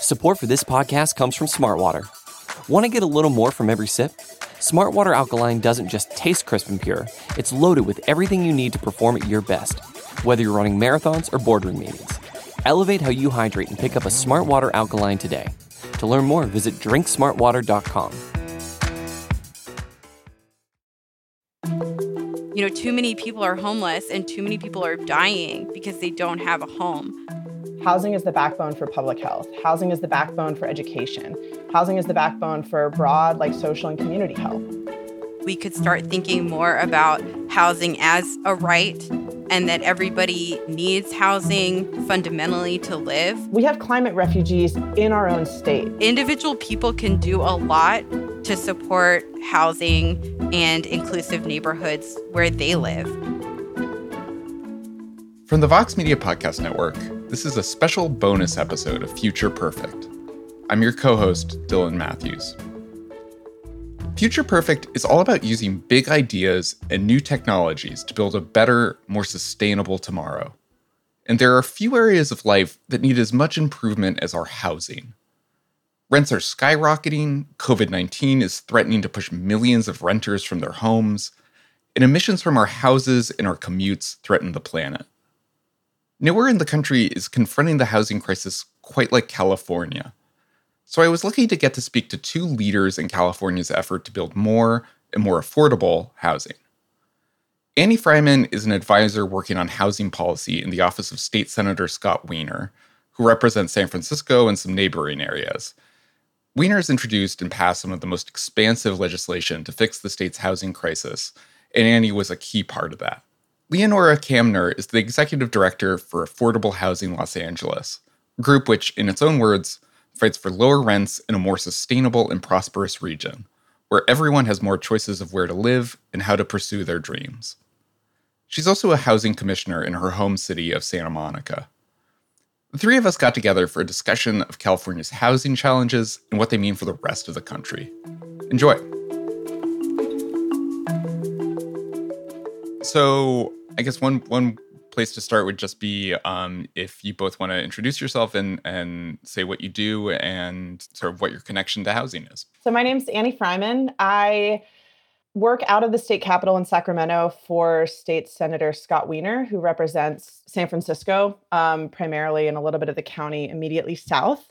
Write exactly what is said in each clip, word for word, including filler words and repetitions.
Support for this podcast comes from Smartwater. Want to get a little more from every sip? Smartwater Alkaline doesn't just taste crisp and pure, it's loaded with everything you need to perform at your best, whether you're running marathons or boardroom meetings. Elevate how you hydrate and pick up a Smartwater Alkaline today. To learn more, visit drink smartwater dot com. You know, too many people are homeless and too many people are dying because they don't have a home. Housing is the backbone for public health. Housing is the backbone for education. Housing is the backbone for broad, like, social and community health. We could start thinking more about housing as a right and that everybody needs housing fundamentally to live. We have climate refugees in our own state. Individual people can do a lot to support housing and inclusive neighborhoods where they live. From the Vox Media Podcast Network, this is a special bonus episode of Future Perfect. I'm your co-host, Dylan Matthews. Future Perfect is all about using big ideas and new technologies to build a better, more sustainable tomorrow. And there are few areas of life that need as much improvement as our housing. Rents are skyrocketing, covid nineteen is threatening to push millions of renters from their homes, and emissions from our houses and our commutes threaten the planet. Nowhere in the country is confronting the housing crisis quite like California. So I was lucky to get to speak to two leaders in California's effort to build more and more affordable housing. Annie Freiman is an advisor working on housing policy in the office of State Senator Scott Wiener, who represents San Francisco and some neighboring areas. Wiener has introduced and passed some of the most expansive legislation to fix the state's housing crisis, and Annie was a key part of that. Leonora Kamner is the executive director for Affordable Housing Los Angeles, a group which, in its own words, fights for lower rents in a more sustainable and prosperous region, where everyone has more choices of where to live and how to pursue their dreams. She's also a housing commissioner in her home city of Santa Monica. The three of us got together for a discussion of California's housing challenges and what they mean for the rest of the country. Enjoy. So I guess one one place to start would just be um, if you both want to introduce yourself and, and say what you do and sort of what your connection to housing is. So my name's Annie Freiman. I work out of the state capitol in Sacramento for State Senator Scott Wiener, who represents San Francisco, um, primarily, and a little bit of the county immediately south.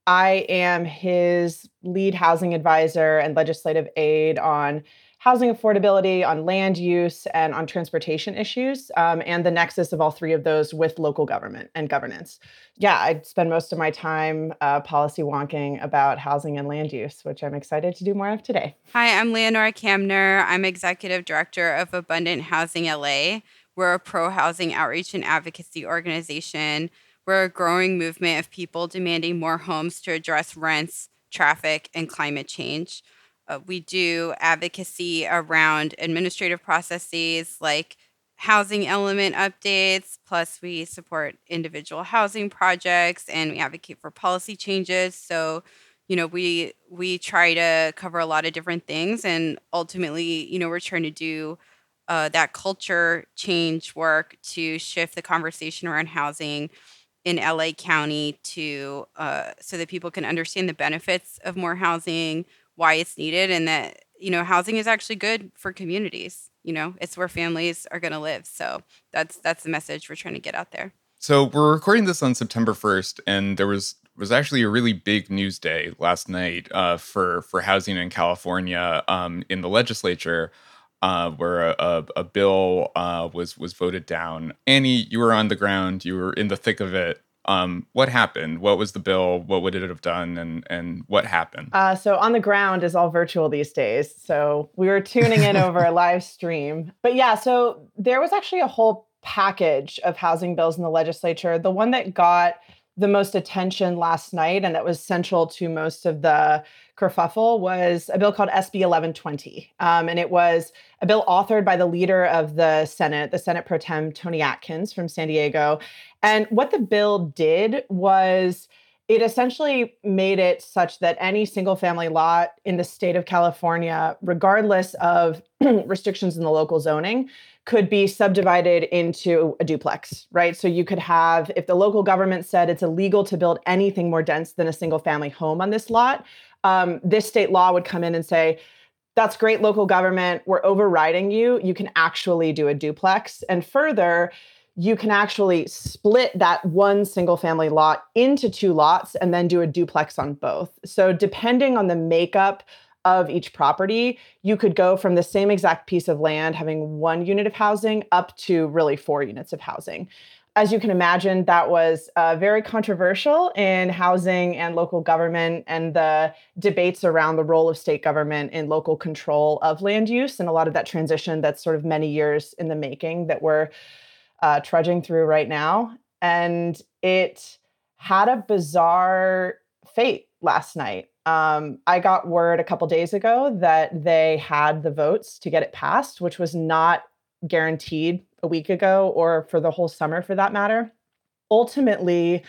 I am his lead housing advisor and legislative aide on housing affordability, on land use, and on transportation issues, um, and the nexus of all three of those with local government and governance. Yeah, I spend most of my time uh, policy wonking about housing and land use, which I'm excited to do more of today. Hi, I'm Leonora Kamner. I'm executive director of Abundant Housing L A. We're a pro-housing outreach and advocacy organization. We're a growing movement of people demanding more homes to address rents, traffic, and climate change. Uh, we do advocacy around administrative processes like housing element updates, plus we support individual housing projects and we advocate for policy changes. So, you know, we we try to cover a lot of different things, and ultimately, you know, we're trying to do uh, that culture change work to shift the conversation around housing in L A County to uh, so that people can understand the benefits of more housing, why it's needed, and that, you know, housing is actually good for communities. You know, it's where families are going to live. So that's that's the message we're trying to get out there. So we're recording this on September first, and there was was actually a really big news day last night uh, for for housing in California um, in the legislature, uh, where a, a, a bill uh, was was voted down. Annie, you were on the ground. You were in the thick of it. Um, what happened? What was the bill? What would it have done? And and what happened? Uh, so on the ground is all virtual these days. So we were tuning in over a live stream. But yeah, so there was actually a whole package of housing bills in the legislature. The one that got the most attention last night and that was central to most of the kerfuffle was a bill called S B eleven twenty. Um, and it was a bill authored by the leader of the Senate, the Senate Pro Tem Tony Atkins from San Diego. And what the bill did was it essentially made it such that any single family lot in the state of California, regardless of restrictions in the local zoning, could be subdivided into a duplex, right? So you could have, if the local government said it's illegal to build anything more dense than a single family home on this lot, um, this state law would come in and say, that's great, local government, we're overriding you. You can actually do a duplex. And further, you can actually split that one single family lot into two lots and then do a duplex on both. So depending on the makeup of each property, you could go from the same exact piece of land having one unit of housing up to really four units of housing. As you can imagine, that was uh, very controversial in housing and local government and the debates around the role of state government in local control of land use and a lot of that transition that's sort of many years in the making that we're uh, trudging through right now. And it had a bizarre fate last night. Um, I got word a couple days ago that they had the votes to get it passed, which was not guaranteed a week ago or for the whole summer for that matter. Ultimately,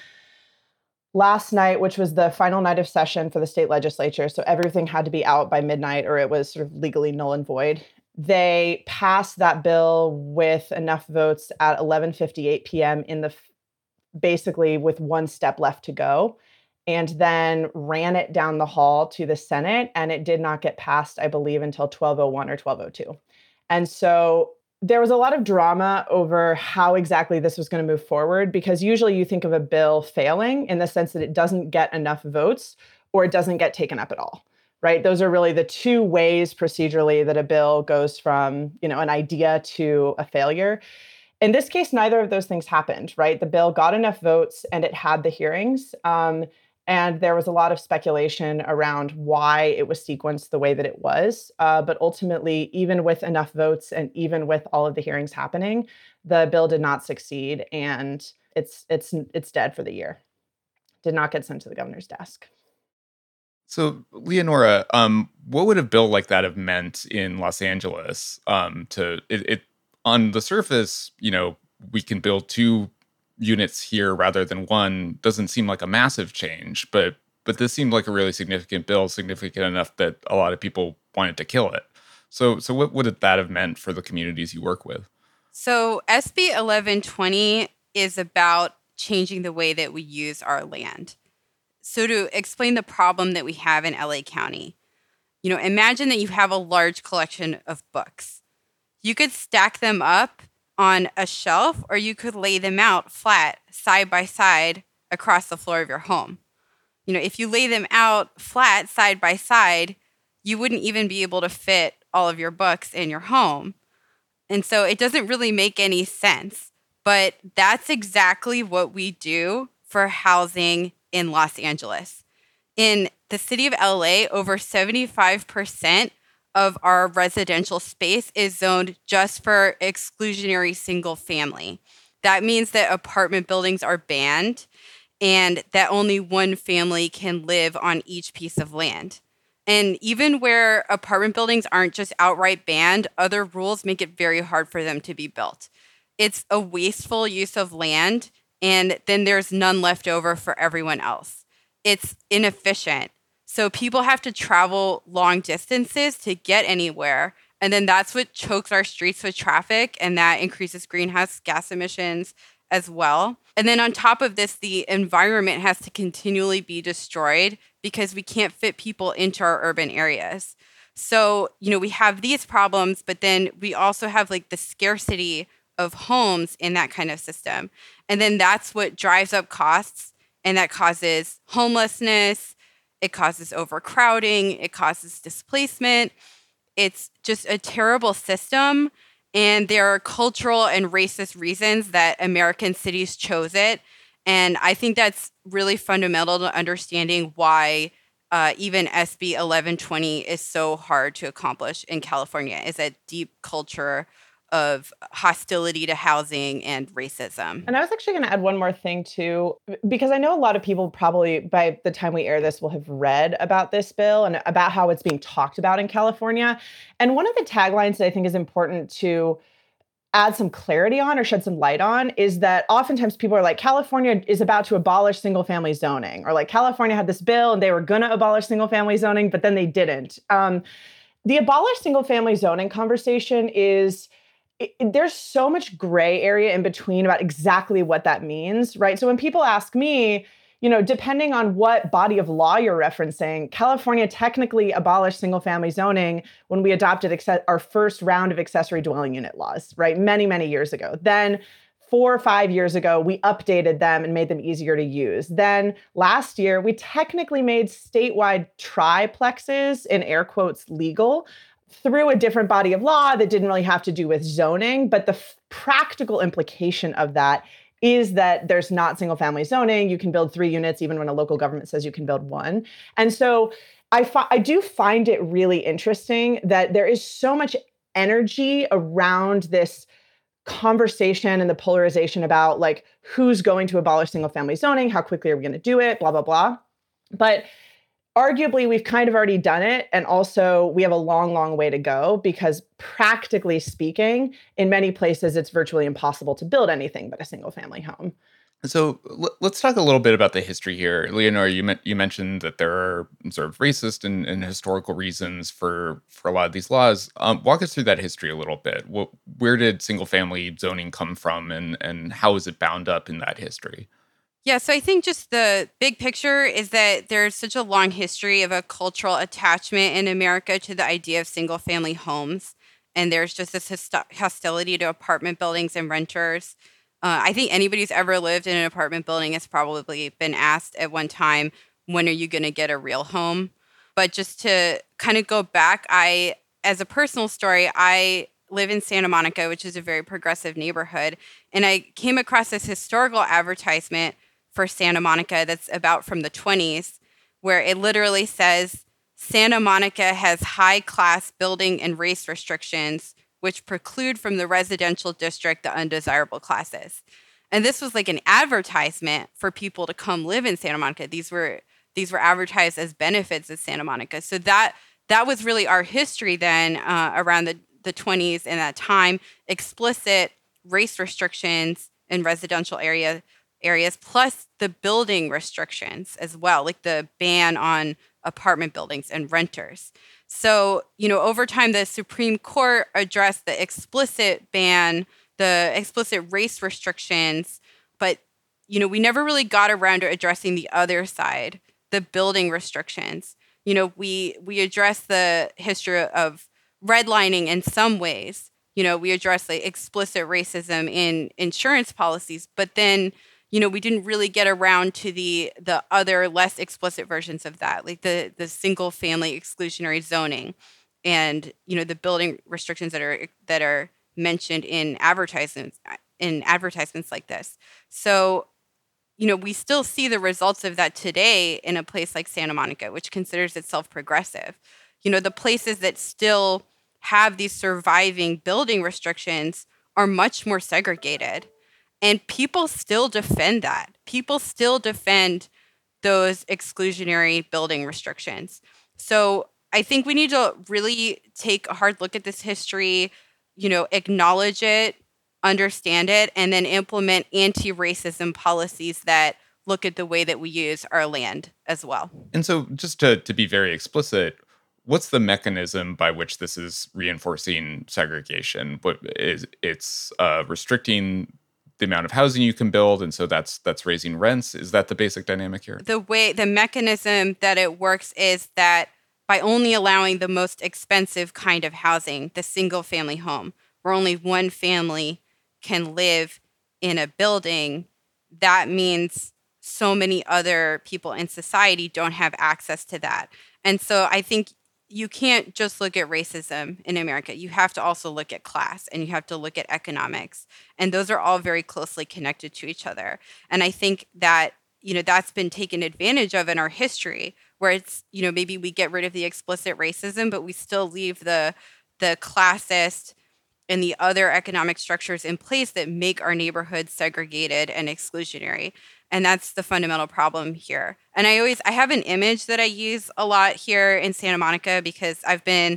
last night, which was the final night of session for the state legislature, so everything had to be out by midnight or it was sort of legally null and void. They passed that bill with enough votes at eleven fifty-eight p.m. in the basically with one step left to go, and then ran it down the hall to the Senate, and it did not get passed, I believe, until twelve oh one or twelve oh two. And so there was a lot of drama over how exactly this was going to move forward, because usually you think of a bill failing in the sense that it doesn't get enough votes or it doesn't get taken up at all, right? Those are really the two ways procedurally that a bill goes from, you know, an idea to a failure. In this case, neither of those things happened, right? The bill got enough votes and it had the hearings. Um, And there was a lot of speculation around why it was sequenced the way that it was. Uh, but ultimately, even with enough votes and even with all of the hearings happening, the bill did not succeed, and it's it's it's dead for the year. Did not get sent to the governor's desk. So, Leonora, um, what would a bill like that have meant in Los Angeles? Um, to it, it on the surface, you know, we can build two units here rather than one. Doesn't seem like a massive change, but but this seemed like a really significant bill, significant enough that a lot of people wanted to kill it. So so what would that have meant for the communities you work with? So S B eleven twenty is about changing the way that we use our land. So to explain the problem that we have in L A County, you know, imagine that you have a large collection of books. You could stack them up on a shelf, or you could lay them out flat, side by side, across the floor of your home. You know, if you lay them out flat, side by side, you wouldn't even be able to fit all of your books in your home. And so it doesn't really make any sense. But that's exactly what we do for housing in Los Angeles. In the city of L A, over seventy-five percent of our residential space is zoned just for exclusionary single family. That means that apartment buildings are banned and that only one family can live on each piece of land. And even where apartment buildings aren't just outright banned, other rules make it very hard for them to be built. It's a wasteful use of land, and then there's none left over for everyone else. It's inefficient. So people have to travel long distances to get anywhere. And then that's what chokes our streets with traffic, and that increases greenhouse gas emissions as well. And then on top of this, the environment has to continually be destroyed because we can't fit people into our urban areas. So, you know, we have these problems, but then we also have like the scarcity of homes in that kind of system. And then that's what drives up costs, and that causes homelessness. It causes overcrowding. It causes displacement. It's just a terrible system. And there are cultural and racist reasons that American cities chose it. And I think that's really fundamental to understanding why uh, even S B eleven twenty is so hard to accomplish in California, is that deep culture of hostility to housing and racism. And I was actually going to add one more thing too, because I know a lot of people probably by the time we air this will have read about this bill and about how it's being talked about in California. And one of the taglines that I think is important to add some clarity on or shed some light on is that oftentimes people are like, California is about to abolish single family zoning, or like California had this bill and they were going to abolish single family zoning, but then they didn't. Um, the abolish single family zoning conversation is, it, there's so much gray area in between about exactly what that means, right? So when people ask me, you know, depending on what body of law you're referencing, California technically abolished single-family zoning when we adopted acce- our first round of accessory dwelling unit laws, right? Many, many years ago. Then four or five years ago, we updated them and made them easier to use. Then last year, we technically made statewide triplexes, in air quotes, legal through a different body of law that didn't really have to do with zoning. But the f- practical implication of that is that there's not single family zoning. You can build three units even when a local government says you can build one. And so I, fi- I do find it really interesting that there is so much energy around this conversation and the polarization about like who's going to abolish single family zoning, how quickly are we going to do it, blah, blah, blah. But arguably, we've kind of already done it. And also, we have a long, long way to go because practically speaking, in many places, it's virtually impossible to build anything but a single family home. So l- let's talk a little bit about the history here. Leonora, you, me- you mentioned that there are sort of racist and, and historical reasons for, for a lot of these laws. Um, walk us through that history a little bit. What, where did single family zoning come from and, and how is it bound up in that history? Yeah, so I think just the big picture is that there's such a long history of a cultural attachment in America to the idea of single family homes. And there's just this host- hostility to apartment buildings and renters. Uh, I think anybody who's ever lived in an apartment building has probably been asked at one time, when are you going to get a real home? But just to kind of go back, I, as a personal story, I live in Santa Monica, which is a very progressive neighborhood. And I came across this historical advertisement for Santa Monica that's about from the twenties, where it literally says, Santa Monica has high-class building and race restrictions, which preclude from the residential district the undesirable classes. And this was like an advertisement for people to come live in Santa Monica. These were these were advertised as benefits of Santa Monica. So that that was really our history then uh, around the, the twenties and that time, explicit race restrictions in residential area areas, plus the building restrictions as well, like the ban on apartment buildings and renters. So, you know, over time, the Supreme Court addressed the explicit ban, the explicit race restrictions, but, you know, we never really got around to addressing the other side, the building restrictions. You know, we we addressed the history of redlining in some ways. You know, we addressed like explicit racism in insurance policies, but then you know, we didn't really get around to the the other less explicit versions of that, like the the single family exclusionary zoning, and you know the building restrictions that are that are mentioned in advertisements in advertisements like this. So, you know, we still see the results of that today in a place like Santa Monica, which considers itself progressive. You know, the places that still have these surviving building restrictions are much more segregated. And people still defend that. People still defend those exclusionary building restrictions. So I think we need to really take a hard look at this history, you know, acknowledge it, understand it, and then implement anti-racism policies that look at the way that we use our land as well. And so just to, to be very explicit, what's the mechanism by which this is reinforcing segregation? What is it's uh, restricting the amount of housing you can build, and so that's that's raising rents? Is that the basic dynamic here? The way the mechanism that it works is that by only allowing the most expensive kind of housing, the single family home, where only one family can live in a building, that means so many other people in society don't have access to that. And so I think you can't just look at racism in America. You have to also look at class and you have to look at economics. And those are all very closely connected to each other. And I think that, you know, that's been taken advantage of in our history, where it's, you know, maybe we get rid of the explicit racism, but we still leave the the classist and the other economic structures in place that make our neighborhoods segregated and exclusionary. And that's the fundamental problem here. And I always, I have an image that I use a lot here in Santa Monica because I've been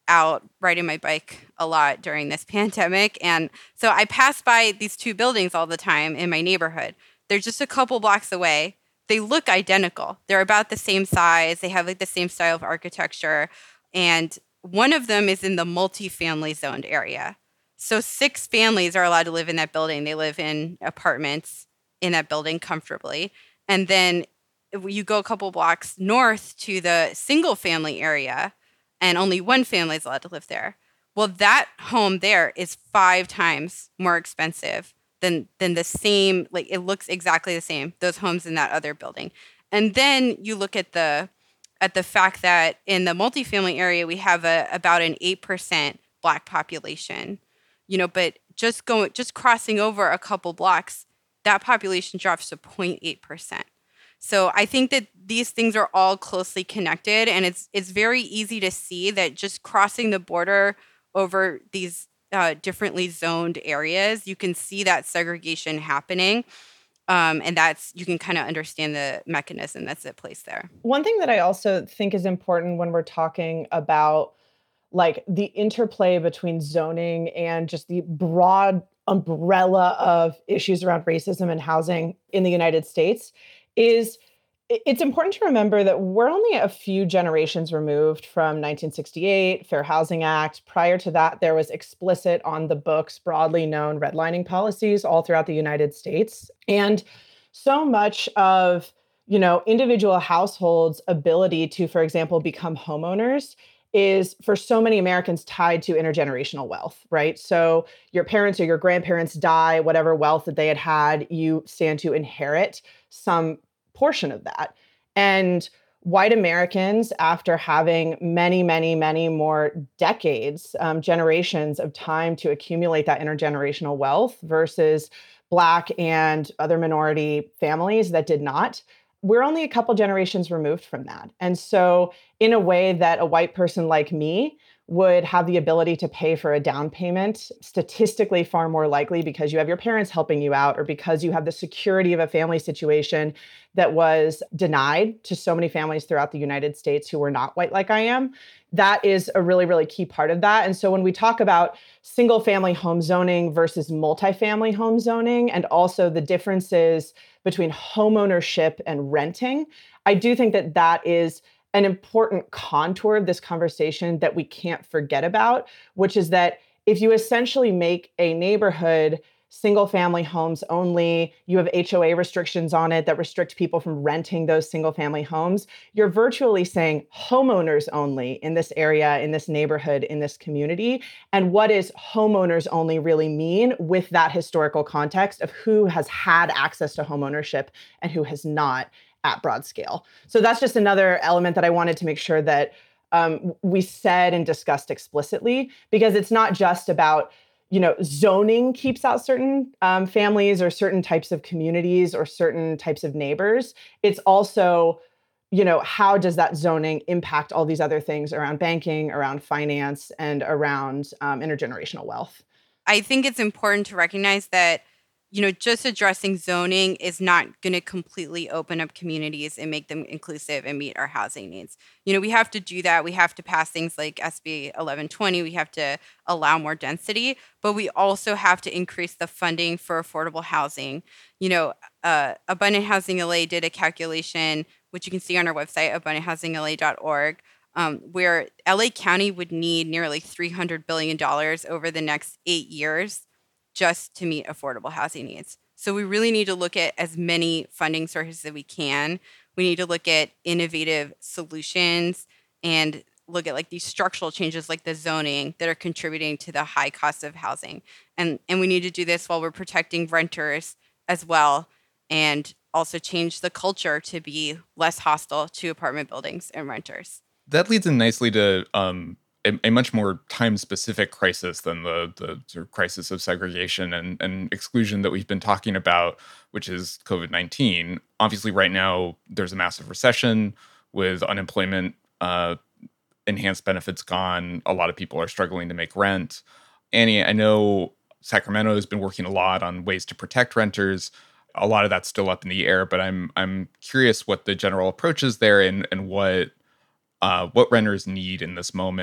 out riding my bike a lot during this pandemic. And so I pass by these two buildings all the time in my neighborhood. They're just a couple blocks away. They look identical. They're about the same size. They have like the same style of architecture. And one of them is in the multifamily zoned area. So six families are allowed to live in that building. They live in apartments in that building comfortably. And then you go a couple blocks north to the single family area, and only one family is allowed to live there. Well, that home there is five times more expensive than than the same, like it looks exactly the same, those homes in that other building. And then you look at the at the fact that in the multifamily area, we have a about an eight percent Black population, you know, but just going, just crossing over a couple blocks, that population drops to zero point eight percent. So I think that these things are all closely connected, and it's it's very easy to see that just crossing the border over these uh, differently zoned areas, you can see that segregation happening. Um, and that's, you can kind of understand the mechanism that's at place there. One thing that I also think is important when we're talking about like the interplay between zoning and just the broad umbrella of issues around racism and housing in the United States is it's important to remember that we're only a few generations removed from nineteen sixty-eight, Fair Housing Act. Prior to that, there was explicit on the books, broadly known redlining policies all throughout the United States. And so much of, you know, individual households' ability to, for example, become homeowners is for so many Americans tied to intergenerational wealth, right? So your parents or your grandparents die, whatever wealth that they had had, you stand to inherit some portion of that. And white Americans, after having many, many, many more decades, um, generations of time to accumulate that intergenerational wealth versus Black and other minority families that did not, we're only a couple generations removed from that. And so in a way that a white person like me would have the ability to pay for a down payment, statistically far more likely because you have your parents helping you out or because you have the security of a family situation that was denied to so many families throughout the United States who were not white like I am. That is a really, really key part of that. And so when we talk about single family home zoning versus multifamily home zoning, and also the differences between homeownership and renting, I do think that that is an important contour of this conversation that we can't forget about, which is that if you essentially make a neighborhood single family homes only, you have H O A restrictions on it that restrict people from renting those single family homes, you're virtually saying homeowners only in this area, in this neighborhood, in this community. And what does homeowners only really mean with that historical context of who has had access to homeownership and who has not at broad scale? So that's just another element that I wanted to make sure that um, we said and discussed explicitly, because it's not just about, you know, zoning keeps out certain um, families or certain types of communities or certain types of neighbors. It's also, you know, how does that zoning impact all these other things around banking, around finance, and around um, intergenerational wealth? I think it's important to recognize that, you know, just addressing zoning is not going to completely open up communities and make them inclusive and meet our housing needs. You know, we have to do that. We have to pass things like S B eleven twenty. We have to allow more density, but we also have to increase the funding for affordable housing. You know, uh, Abundant Housing L A did a calculation, which you can see on our website, abundant housing L A dot org, um, where L A County would need nearly three hundred billion dollars over the next eight years just to meet affordable housing needs. So we really need to look at as many funding sources as we can. We need to look at innovative solutions and look at like these structural changes like the zoning that are contributing to the high cost of housing. And, and we need to do this while we're protecting renters as well, and also change the culture to be less hostile to apartment buildings and renters. That leads in nicely to um, a, a much more time-specific crisis than the, the sort of crisis of segregation and, and exclusion that we've been talking about, which is covid nineteen. Obviously, right now, there's a massive recession with unemployment, uh, enhanced benefits gone. A lot of people are struggling to make rent. Annie, I know Sacramento has been working a lot on ways to protect renters. A lot of that's still up in the air, but I'm I'm curious what the general approach is there and, and what uh, what renters need in this moment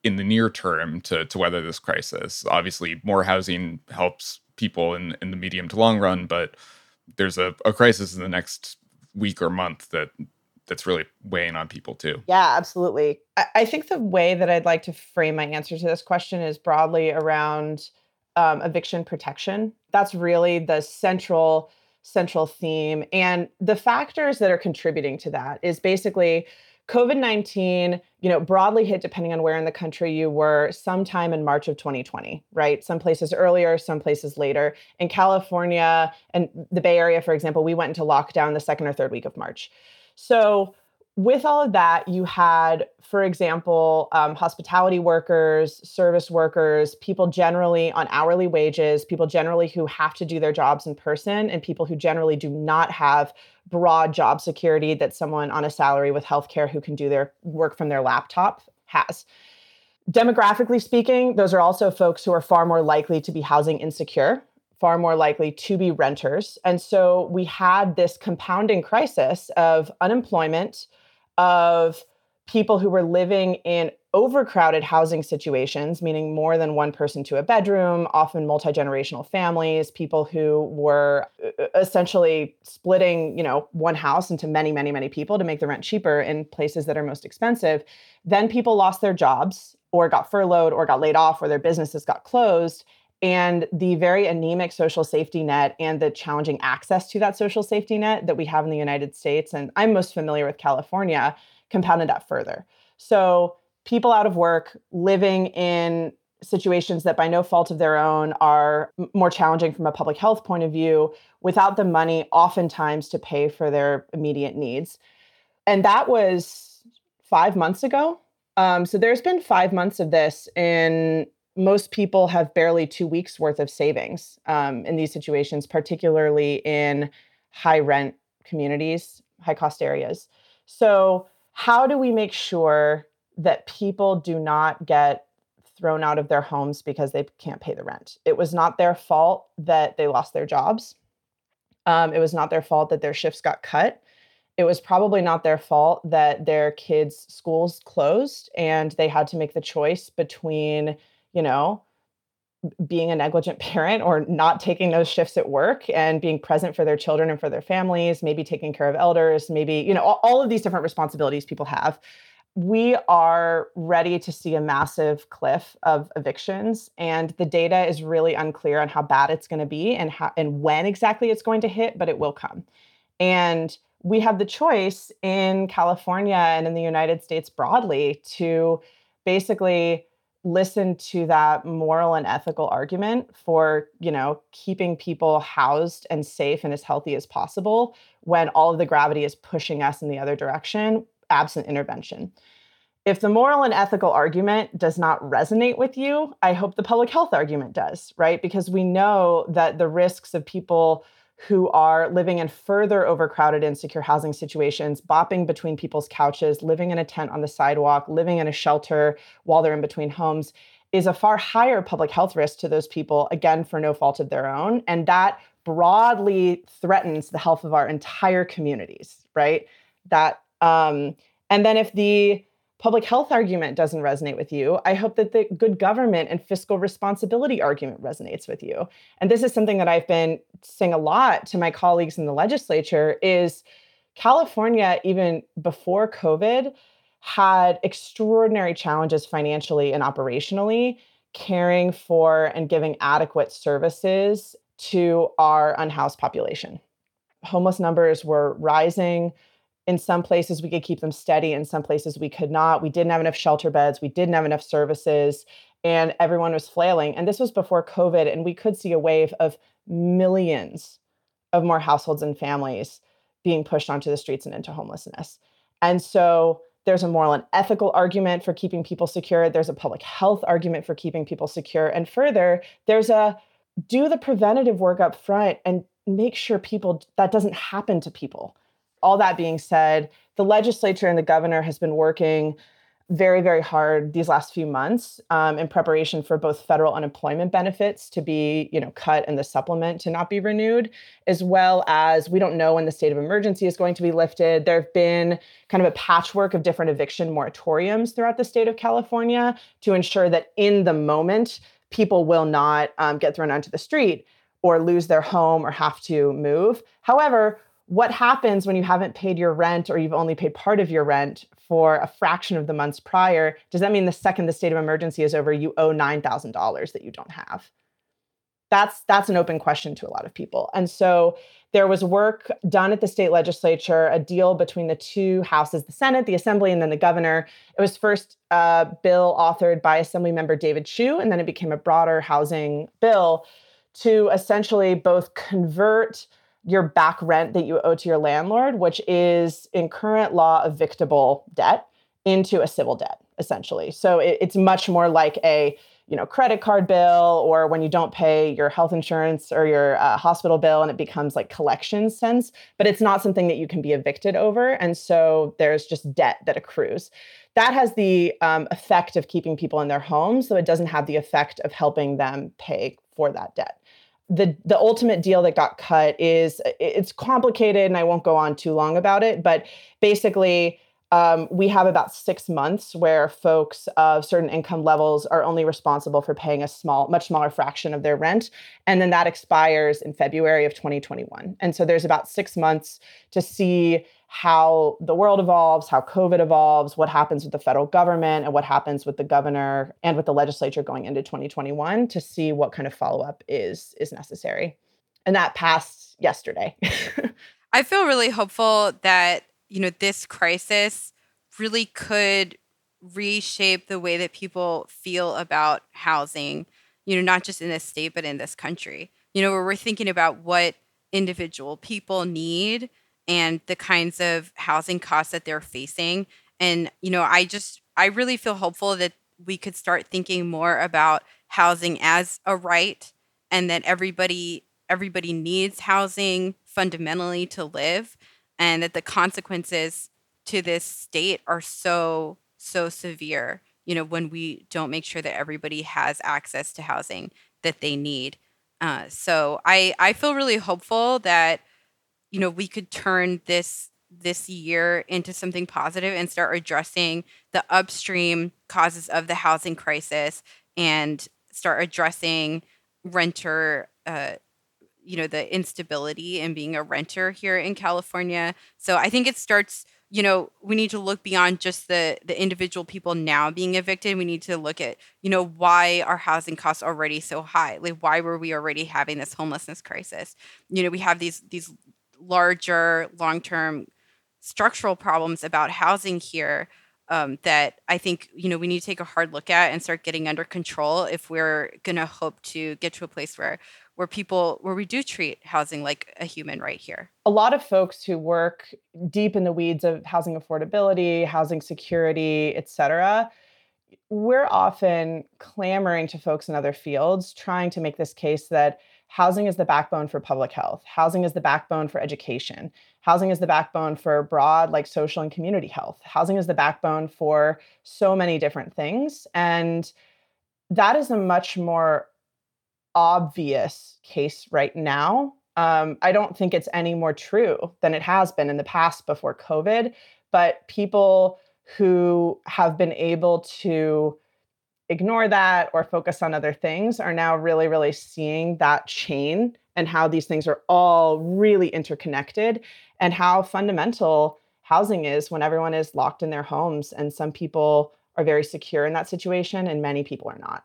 in the near term to, to weather this crisis. Obviously, more housing helps people in, in the medium to long run, but there's a, a crisis in the next week or month that that's really weighing on people too. Yeah, absolutely. I, I think the way that I'd like to frame my answer to this question is broadly around um, eviction protection. That's really the central central theme. And the factors that are contributing to that is basically COVID nineteen, you know, broadly hit, depending on where in the country you were, sometime in March of twenty twenty, right? Some places earlier, some places later. In California and the Bay Area, for example, we went into lockdown the second or third week of March. So with all of that, you had, for example, um, hospitality workers, service workers, people generally on hourly wages, people generally who have to do their jobs in person, and people who generally do not have broad job security that someone on a salary with healthcare who can do their work from their laptop has. Demographically speaking, those are also folks who are far more likely to be housing insecure, far more likely to be renters. And so we had this compounding crisis of unemployment, of people who were living in overcrowded housing situations, meaning more than one person to a bedroom, often multi-generational families, people who were essentially splitting, you know, one house into many, many, many people to make the rent cheaper in places that are most expensive. Then people lost their jobs or got furloughed or got laid off or their businesses got closed. And the very anemic social safety net and the challenging access to that social safety net that we have in the United States, and I'm most familiar with California, compounded that further. So people out of work, living in situations that by no fault of their own are more challenging from a public health point of view, without the money oftentimes to pay for their immediate needs. And that was five months ago. Um, so there's been five months of this, and most people have barely two weeks worth of savings um, in these situations, particularly in high rent communities, high cost areas. So how do we make sure that people do not get thrown out of their homes because they can't pay the rent? It was not their fault that they lost their jobs. Um, it was not their fault that their shifts got cut. It was probably not their fault that their kids' schools closed and they had to make the choice between, you know, being a negligent parent or not taking those shifts at work and being present for their children and for their families, maybe taking care of elders, maybe, you know, all, all of these different responsibilities people have. We are ready to see a massive cliff of evictions, and the data is really unclear on how bad it's going to be and how and when exactly it's going to hit, but it will come. And we have the choice in California and in the United States broadly to basically listen to that moral and ethical argument for, you know, keeping people housed and safe and as healthy as possible when all of the gravity is pushing us in the other direction, absent intervention. If the moral and ethical argument does not resonate with you, I hope the public health argument does, right? Because we know that the risks of people who are living in further overcrowded, insecure housing situations, bopping between people's couches, living in a tent on the sidewalk, living in a shelter while they're in between homes, is a far higher public health risk to those people, again, for no fault of their own. And that broadly threatens the health of our entire communities, right? That, um, and then if the public health argument doesn't resonate with you, I hope that the good government and fiscal responsibility argument resonates with you. And this is something that I've been saying a lot to my colleagues in the legislature is California, even before COVID, had extraordinary challenges financially and operationally caring for and giving adequate services to our unhoused population. Homeless numbers were rising. In some places, we could keep them steady. In some places, we could not. We didn't have enough shelter beds. We didn't have enough services. And everyone was flailing. And this was before COVID. And we could see a wave of millions of more households and families being pushed onto the streets and into homelessness. And so there's a moral and ethical argument for keeping people secure. There's a public health argument for keeping people secure. And further, there's a do the preventative work up front and make sure people that doesn't happen to people. All that being said, the legislature and the governor has been working very, very hard these last few months um, in preparation for both federal unemployment benefits to be, you know, cut and the supplement to not be renewed, as well as we don't know when the state of emergency is going to be lifted. There have been kind of a patchwork of different eviction moratoriums throughout the state of California to ensure that in the moment, people will not um, get thrown onto the street or lose their home or have to move. However, what happens when you haven't paid your rent or you've only paid part of your rent for a fraction of the months prior? Does that mean the second the state of emergency is over, you owe nine thousand dollars that you don't have? That's that's an open question to a lot of people. And so there was work done at the state legislature, a deal between the two houses, the Senate, the Assembly, and then the governor. It was first a bill authored by Assemblymember David Chiu, and then it became a broader housing bill to essentially both convert your back rent that you owe to your landlord, which is in current law evictable debt, into a civil debt, essentially. So it, it's much more like a you know, credit card bill, or when you don't pay your health insurance or your uh, hospital bill and it becomes like collection sense, but it's not something that you can be evicted over. And so there's just debt that accrues. That has the um, effect of keeping people in their homes, so it doesn't have the effect of helping them pay for that debt. The the ultimate deal that got cut is, it's complicated and I won't go on too long about it, but basically um, we have about six months where folks of certain income levels are only responsible for paying a small, much smaller fraction of their rent. And then that expires in February of twenty twenty-one. And so there's about six months to see how the world evolves, how COVID evolves, what happens with the federal government, and what happens with the governor and with the legislature going into twenty twenty-one to see what kind of follow-up is, is necessary. And that passed yesterday. I feel really hopeful that, you know, this crisis really could reshape the way that people feel about housing, you know, not just in this state, but in this country. You know, where we're thinking about what individual people need and the kinds of housing costs that they're facing. And, you know, I just, I really feel hopeful that we could start thinking more about housing as a right, and that everybody, everybody needs housing fundamentally to live, and that the consequences to this state are so, so severe, you know, when we don't make sure that everybody has access to housing that they need. Uh, so I, I feel really hopeful that, you know, we could turn this this year into something positive and start addressing the upstream causes of the housing crisis and start addressing renter, uh, you know, the instability in being a renter here in California. So I think it starts, you know, we need to look beyond just the the individual people now being evicted. We need to look at, you know, why are housing costs already so high? Like, why were we already having this homelessness crisis? You know, we have these these larger long-term structural problems about housing here um, that I think, you know, we need to take a hard look at and start getting under control if we're going to hope to get to a place where where people, where we do treat housing like a human right here. A lot of folks who work deep in the weeds of housing affordability, housing security, et cetera, we're often clamoring to folks in other fields, trying to make this case that housing is the backbone for public health. Housing is the backbone for education. Housing is the backbone for broad, like, social and community health. Housing is the backbone for so many different things. And that is a much more obvious case right now. Um, I don't think it's any more true than it has been in the past before COVID. But people who have been able to ignore that or focus on other things are now really, really seeing that chain and how these things are all really interconnected, and how fundamental housing is when everyone is locked in their homes. And some people are very secure in that situation and many people are not.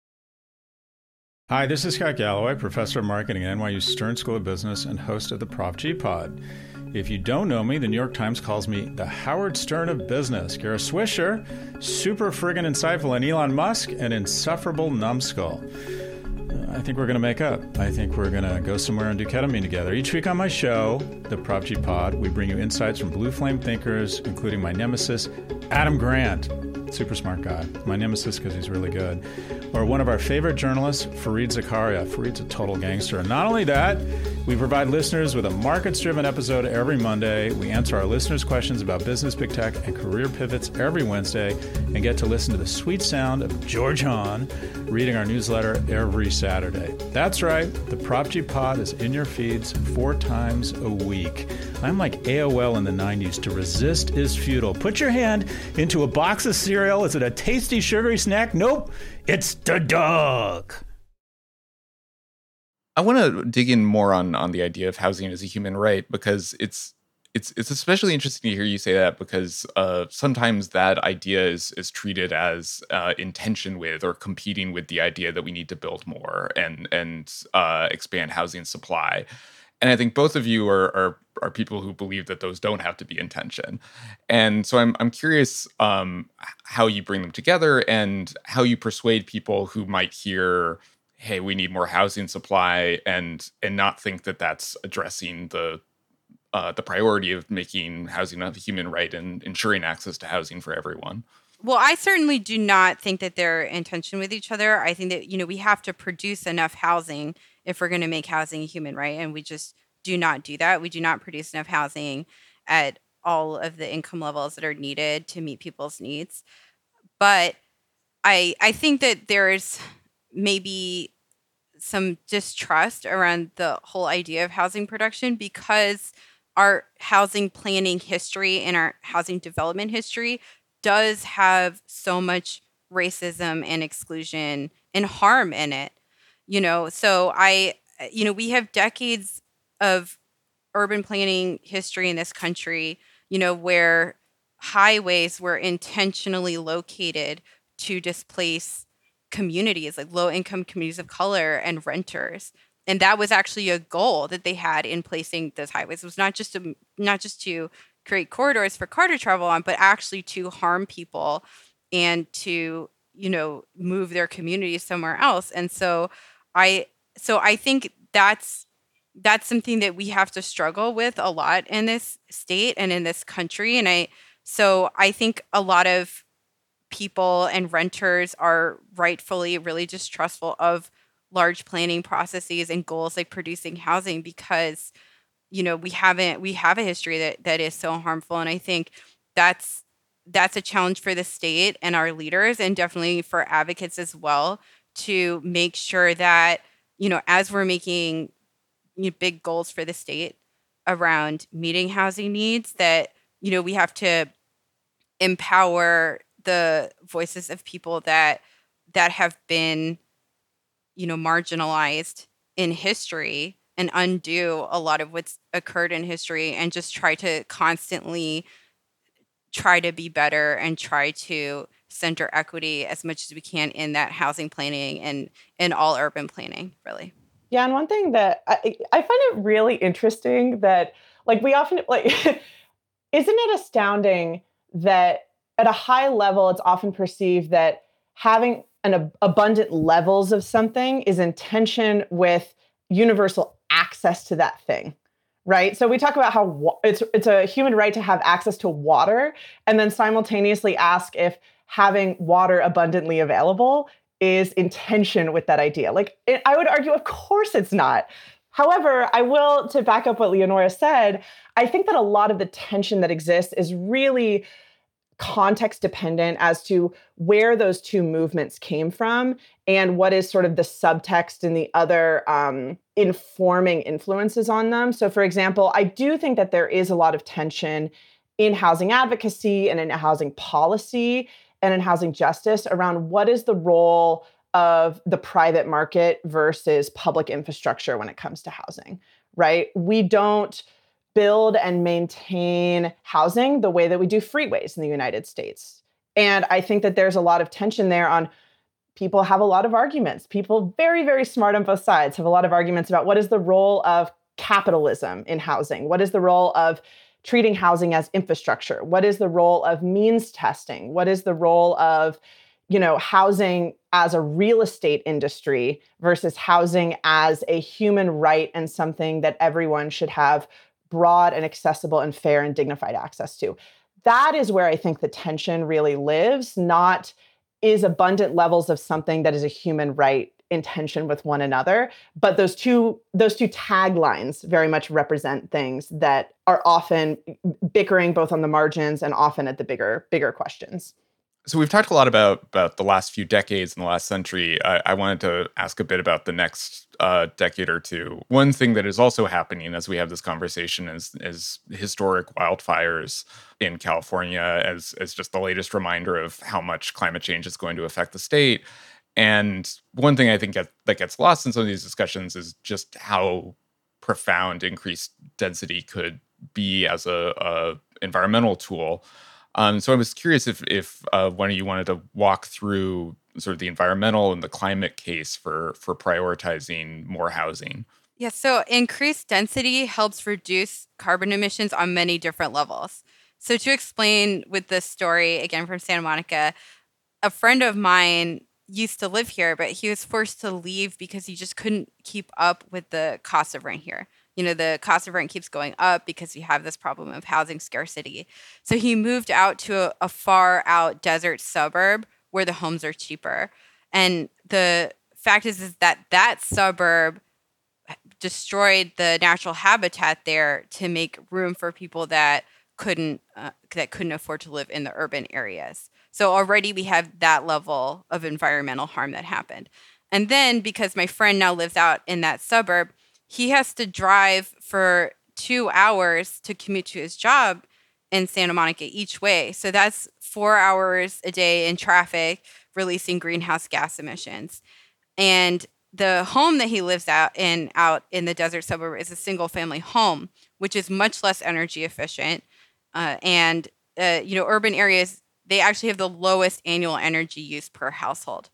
Hi, this is Scott Galloway, professor of marketing at N Y U Stern School of Business and host of the Prof G Pod. If you don't know me, the New York Times calls me the Howard Stern of business. Kara Swisher, super friggin' insightful, and Elon Musk, an insufferable numbskull. I think we're going to make up. I think we're going to go somewhere and do ketamine together. Each week on my show, the Prof G Pod, we bring you insights from blue flame thinkers, including my nemesis, Adam Grant. Super smart guy. My nemesis because he's really good. Or one of our favorite journalists, Fareed Zakaria. Fareed's a total gangster. And not only that, We provide listeners with a markets-driven episode every Monday. We answer our listeners' questions about business, big tech, and career pivots every Wednesday, and get to listen to the sweet sound of George Hahn reading our newsletter every Saturday. That's right, the Prop G Pod is in your feeds four times a week. I'm like A O L in the nineties. To resist is futile. Put your hand into a box of cereal. Is it a tasty, sugary snack? Nope, it's the dog. I want to dig in more on on the idea of housing as a human right, because it's it's it's especially interesting to hear you say that, because uh, sometimes that idea is is treated as uh, in tension with or competing with the idea that we need to build more and and uh, expand housing supply. And I think both of you are, are are people who believe that those don't have to be in tension. And so I'm I'm curious um, how you bring them together and how you persuade people who might hear, hey, we need more housing supply, and and not think that that's addressing the uh, the priority of making housing a human right and ensuring access to housing for everyone. Well, I certainly do not think that they're in tension with each other. I think that, you know, we have to produce enough housing if we're going to make housing a human right, and we just do not do that. We do not produce enough housing at all of the income levels that are needed to meet people's needs. But I I think that there's maybe some distrust around the whole idea of housing production, because our housing planning history and our housing development history does have so much racism and exclusion and harm in it. You know, so I, you know, we have decades of urban planning history in this country, you know, where highways were intentionally located to displace communities, like low-income communities of color and renters. And that was actually a goal that they had in placing those highways. It was not just to, not just to create corridors for car to travel on, but actually to harm people and to, you know, move their communities somewhere else. And so I so I think that's that's something that we have to struggle with a lot in this state and in this country. And I so I think a lot of people and renters are rightfully really distrustful of large planning processes and goals like producing housing, because, you know, we haven't we have a history that that is so harmful. And I think that's that's a challenge for the state and our leaders, and definitely for advocates as well, to make sure that, you know, as we're making, you know, big goals for the state around meeting housing needs, that, you know, we have to empower the voices of people that that have been, you know, marginalized in history, and undo a lot of what's occurred in history, and just try to constantly try to be better and try to center equity as much as we can in that housing planning and in all urban planning, really. Yeah, and one thing that I, I find it really interesting that, like, we often, like, isn't it astounding that at a high level, it's often perceived that having an ab- abundant levels of something is in tension with universal access to that thing, right? So we talk about how wa- it's it's a human right to have access to water, and then simultaneously ask if having water abundantly available is in tension with that idea. Like, it, I would argue, of course it's not. However, I will, to back up what Leonora said, I think that a lot of the tension that exists is really context dependent as to where those two movements came from and what is sort of the subtext and the other um, informing influences on them. So, for example, I do think that there is a lot of tension in housing advocacy and in housing policy and in housing justice around what is the role of the private market versus public infrastructure when it comes to housing, right? We don't build and maintain housing the way that we do freeways in the United States. And I think that there's a lot of tension there on people have a lot of arguments. People very, very smart on both sides have a lot of arguments about what is the role of capitalism in housing? What is the role of treating housing as infrastructure? What is the role of means testing? What is the role of, you know, housing as a real estate industry versus housing as a human right and something that everyone should have broad and accessible and fair and dignified access to? That is where I think the tension really lives, not is abundant levels of something that is a human right in tension with one another. But those two those two taglines very much represent things that are often bickering both on the margins and often at the bigger bigger questions. So we've talked a lot about, about the last few decades and the last century. I, I wanted to ask a bit about the next uh, decade or two. One thing that is also happening as we have this conversation is, is historic wildfires in California as, as just the latest reminder of how much climate change is going to affect the state. And one thing I think that, that gets lost in some of these discussions is just how profound increased density could be as a, a environmental tool. Um, so I was curious if, if uh, one of you wanted to walk through sort of the environmental and the climate case for for prioritizing more housing. Yeah, so increased density helps reduce carbon emissions on many different levels. So to explain with this story, again from Santa Monica, a friend of mine used to live here, but he was forced to leave because he just couldn't keep up with the cost of rent here. You know, the cost of rent keeps going up because we have this problem of housing scarcity. So he moved out to a, a far out desert suburb where the homes are cheaper. And the fact is, is that that suburb destroyed the natural habitat there to make room for people that couldn't uh, that couldn't afford to live in the urban areas. So already we have that level of environmental harm that happened. And then because my friend now lives out in that suburb, he has to drive for two hours to commute to his job in Santa Monica each way. So that's four hours a day in traffic, releasing greenhouse gas emissions. And the home that he lives out in out in the desert suburb is a single family home, which is much less energy efficient. Uh, and, uh, you know, urban areas, they actually have the lowest annual energy use per household.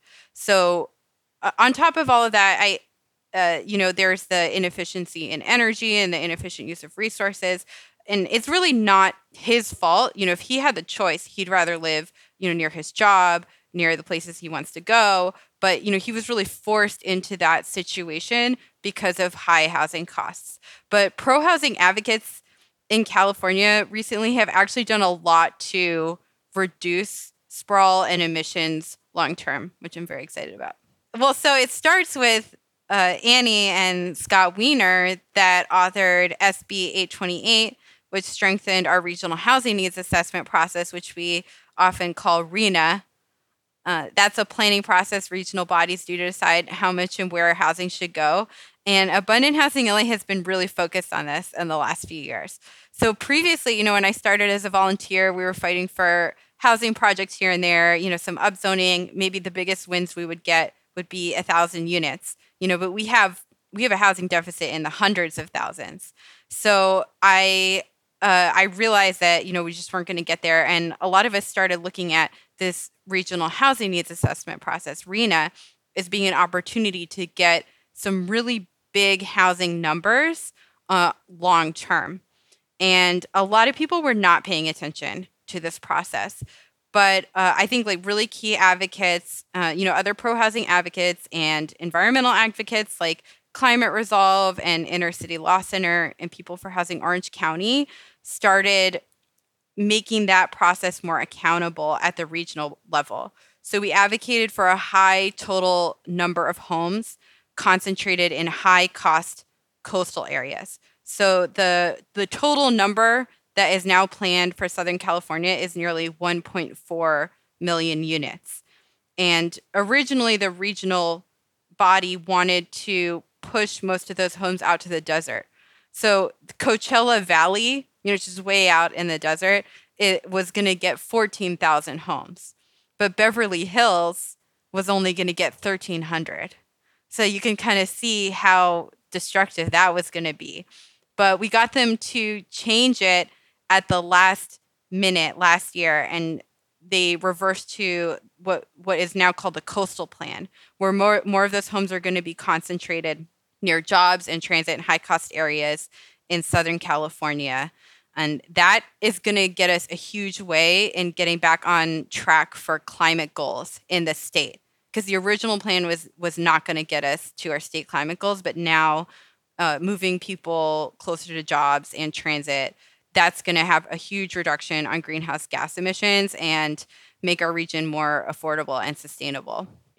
So uh, on top of all of that, I Uh, you know, there's the inefficiency in energy and the inefficient use of resources. And it's really not his fault. You know, if he had the choice, he'd rather live, you know, near his job, near the places he wants to go. But, you know, he was really forced into that situation because of high housing costs. But pro-housing advocates in California recently have actually done a lot to reduce sprawl and emissions long-term, which I'm very excited about. Well, so it starts with Uh, Annie and Scott Wiener that authored S B eight twenty-eight, which strengthened our regional housing needs assessment process, which we often call RHNA. Uh, that's a planning process regional bodies do to decide how much and where housing should go. And Abundant Housing L A has been really focused on this in the last few years. So previously, you know, when I started as a volunteer, we were fighting for housing projects here and there, you know, some upzoning. Maybe the biggest wins we would get would be a thousand units. You know, but we have we have a housing deficit in the hundreds of thousands. So I uh, I realized that, you know, we just weren't going to get there. And a lot of us started looking at this regional housing needs assessment process, RHNA, as being an opportunity to get some really big housing numbers uh, long term. And a lot of people were not paying attention to this process. But uh, I think like really key advocates, uh, you know, other pro-housing advocates and environmental advocates like Climate Resolve and Inner City Law Center and People for Housing Orange County started making that process more accountable at the regional level. So we advocated for a high total number of homes concentrated in high-cost coastal areas. So the the total number that is now planned for Southern California is nearly one point four million units. And originally, the regional body wanted to push most of those homes out to the desert. So Coachella Valley, you know, which is way out in the desert, it was going to get fourteen thousand homes. But Beverly Hills was only going to get thirteen hundred. So you can kind of see how destructive that was going to be. But we got them to change it at the last minute last year, and they reversed to what what is now called the coastal plan, where more more of those homes are going to be concentrated near jobs and transit and high cost areas in Southern California. And that is going to get us a huge way in getting back on track for climate goals in the state. Because the original plan was was not going to get us to our state climate goals, but now uh, moving people closer to jobs and transit, that's going to have a huge reduction on greenhouse gas emissions and make our region more affordable and sustainable.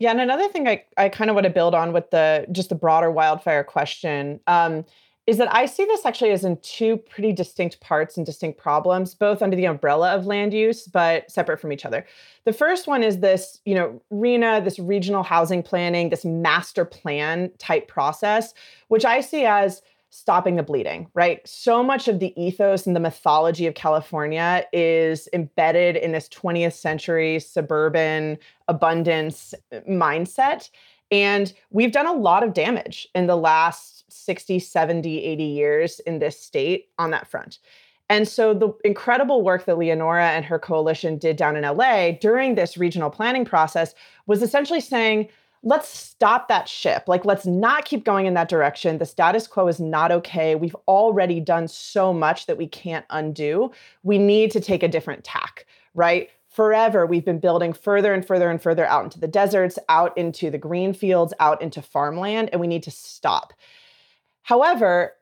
Yeah, and another thing I, I kind of want to build on with the just the broader wildfire question um, is that I see this actually as in two pretty distinct parts and distinct problems, both under the umbrella of land use, but separate from each other. The first one is this, you know, R E N A, this regional housing planning, this master plan type process, which I see as stopping the bleeding, right? So much of the ethos and the mythology of California is embedded in this twentieth century suburban abundance mindset. And we've done a lot of damage in the last sixty, seventy, eighty years in this state on that front. And so the incredible work that Leonora and her coalition did down in L A during this regional planning process was essentially saying, let's stop that ship. Like, let's not keep going in that direction. The status quo is not okay. We've already done so much that we can't undo. We need to take a different tack, right? Forever, we've been building further and further and further out into the deserts, out into the green fields, out into farmland, and we need to stop. However,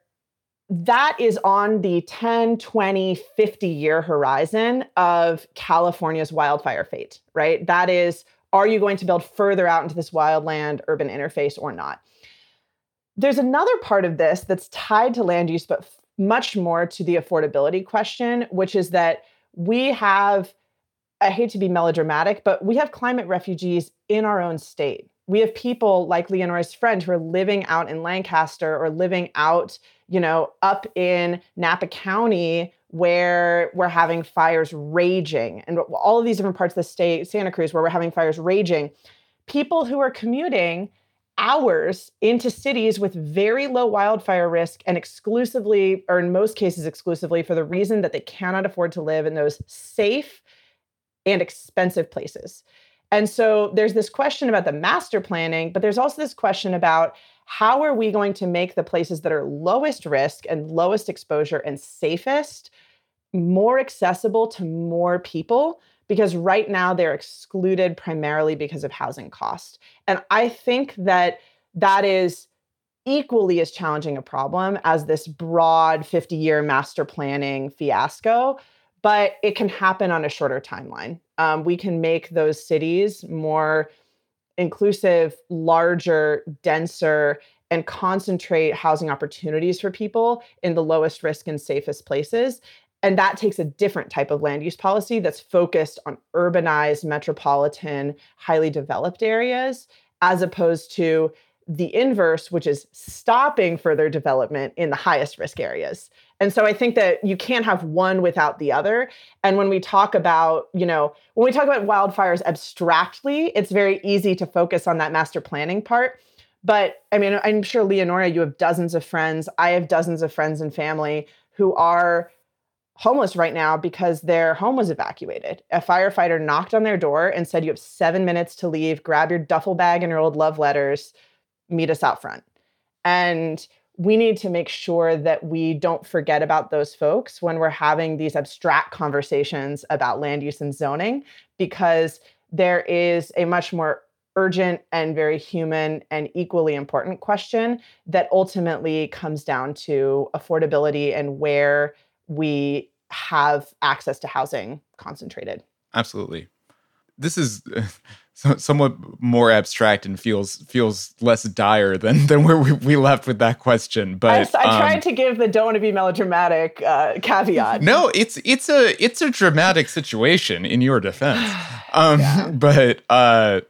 that is on the ten, twenty, fifty year horizon of California's wildfire fate, right? That is, are you going to build further out into this wildland urban interface or not? There's another part of this that's tied to land use, but f- much more to the affordability question, which is that we have, I hate to be melodramatic, but we have climate refugees in our own state. We have people like Leonora's friend who are living out in Lancaster or living out, you know, up in Napa County where we're having fires raging, and all of these different parts of the state, Santa Cruz, where we're having fires raging. People who are commuting hours into cities with very low wildfire risk and exclusively, or in most cases exclusively, for the reason that they cannot afford to live in those safe and expensive places. And so there's this question about the master planning, but there's also this question about how are we going to make the places that are lowest risk and lowest exposure and safest more accessible to more people? Because right now they're excluded primarily because of housing cost. And I think that that is equally as challenging a problem as this broad fifty-year master planning fiasco, but it can happen on a shorter timeline. Um, we can make those cities more inclusive, larger, denser, and concentrate housing opportunities for people in the lowest risk and safest places. And that takes a different type of land use policy that's focused on urbanized, metropolitan, highly developed areas, as opposed to the inverse, which is stopping further development in the highest risk areas. And so I think that you can't have one without the other. And when we talk about, you know, when we talk about wildfires abstractly, it's very easy to focus on that master planning part. But I mean, I'm sure, Leonora, you have dozens of friends. I have dozens of friends and family who are homeless right now because their home was evacuated. A firefighter knocked on their door and said, you have seven minutes to leave, grab your duffel bag and your old love letters, meet us out front. And we need to make sure that we don't forget about those folks when we're having these abstract conversations about land use and zoning, because there is a much more urgent and very human and equally important question that ultimately comes down to affordability and where we have access to housing concentrated. Absolutely. This is uh, somewhat more abstract and feels feels less dire than than where we, we left with that question. But I, I um, tried to give the don't want to be melodramatic uh, caveat. No, it's it's a it's a dramatic situation in your defense. Um, yeah. But uh,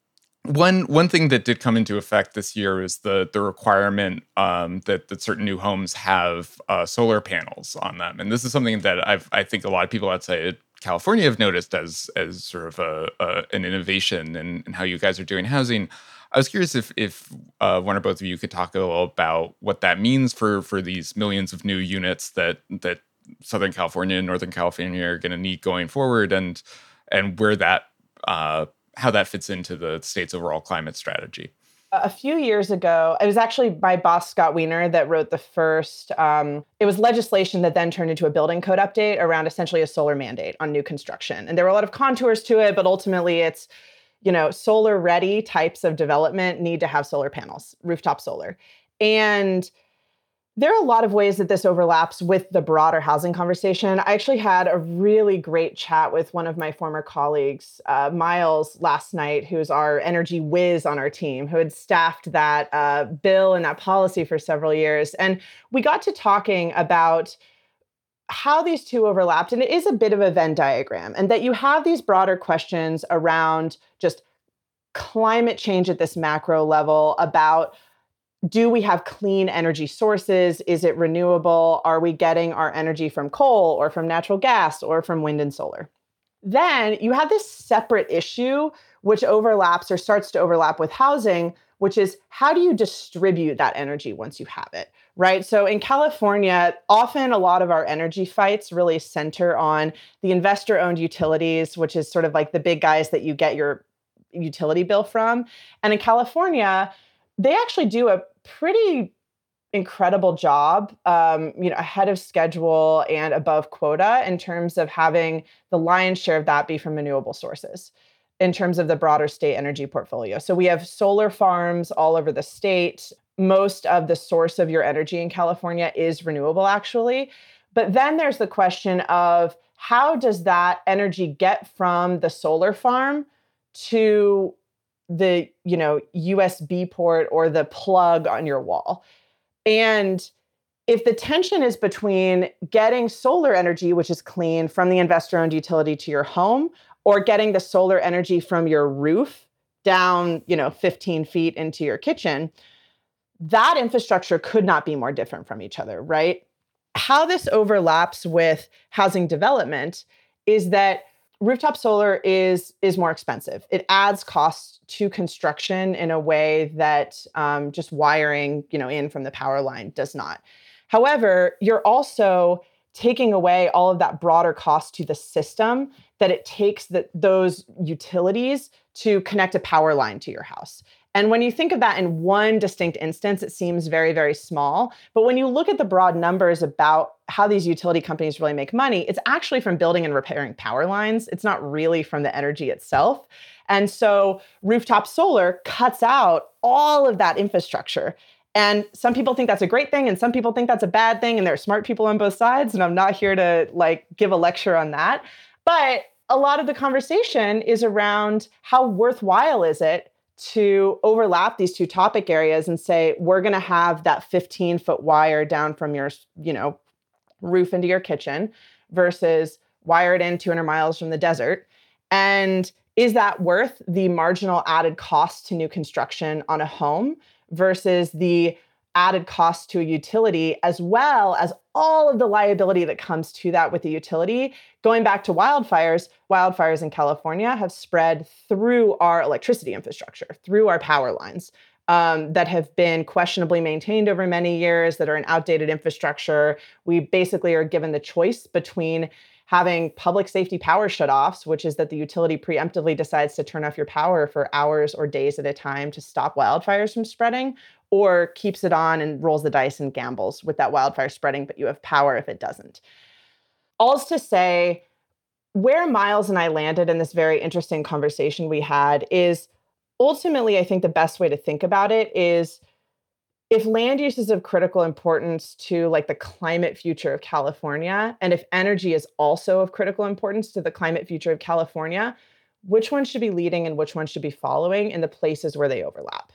one one thing that did come into effect this year is the the requirement um, that that certain new homes have uh, solar panels on them, and this is something that I've I think a lot of people outside California have noticed as as sort of a, a an innovation in, in how you guys are doing housing. I was curious if if uh, one or both of you could talk a little about what that means for for these millions of new units that that Southern California and Northern California are going to need going forward, and and where that uh, how that fits into the state's overall climate strategy. A few years ago, it was actually my boss, Scott Wiener, that wrote the first, um, it was legislation that then turned into a building code update around essentially a solar mandate on new construction. And there were a lot of contours to it, but ultimately it's, you know, solar ready types of development need to have solar panels, rooftop solar. And There are a lot of ways that this overlaps with the broader housing conversation. I actually had a really great chat with one of my former colleagues, uh, Miles, last night, who's our energy whiz on our team, who had staffed that uh, bill and that policy for several years. And we got to talking about how these two overlapped. And it is a bit of a Venn diagram, and that you have these broader questions around just climate change at this macro level about, do we have clean energy sources? Is it renewable? Are we getting our energy from coal or from natural gas or from wind and solar? Then you have this separate issue, which overlaps or starts to overlap with housing, which is, how do you distribute that energy once you have it, right? So in California, often a lot of our energy fights really center on the investor-owned utilities, which is sort of like the big guys that you get your utility bill from. And in California, they actually do a pretty incredible job, um, you know, ahead of schedule and above quota in terms of having the lion's share of that be from renewable sources in terms of the broader state energy portfolio. So we have solar farms all over the state. Most of the source of your energy in California is renewable, actually. But then there's the question of, how does that energy get from the solar farm to the, you know, U S B port or the plug on your wall? And if the tension is between getting solar energy, which is clean, from the investor-owned utility to your home, or getting the solar energy from your roof down, you know, fifteen feet into your kitchen, that infrastructure could not be more different from each other, right? How this overlaps with housing development is that rooftop solar is, is more expensive. It adds costs to construction in a way that um, just wiring, you know, in from the power line does not. However, you're also taking away all of that broader cost to the system that it takes that those utilities to connect a power line to your house. And when you think of that in one distinct instance, it seems very, very small. But when you look at the broad numbers about how these utility companies really make money, it's actually from building and repairing power lines. It's not really from the energy itself. And so rooftop solar cuts out all of that infrastructure. And some people think that's a great thing, and some people think that's a bad thing, and there are smart people on both sides, and I'm not here to like give a lecture on that. But a lot of the conversation is around, how worthwhile is it to overlap these two topic areas and say, we're going to have that fifteen foot wire down from your, you know, roof into your kitchen versus wired in two hundred miles from the desert. And is that worth the marginal added cost to new construction on a home versus the added cost to a utility, as well as all of the liability that comes to that with the utility? Going back to wildfires, wildfires in California have spread through our electricity infrastructure, through our power lines um, that have been questionably maintained over many years, that are an outdated infrastructure. We basically are given the choice between having public safety power shutoffs, which is that the utility preemptively decides to turn off your power for hours or days at a time to stop wildfires from spreading, or keeps it on and rolls the dice and gambles with that wildfire spreading, but you have power if it doesn't. All's to say, where Miles and I landed in this very interesting conversation we had is, ultimately, I think the best way to think about it is, if land use is of critical importance to like the climate future of California, and if energy is also of critical importance to the climate future of California, which one should be leading and which one should be following in the places where they overlap?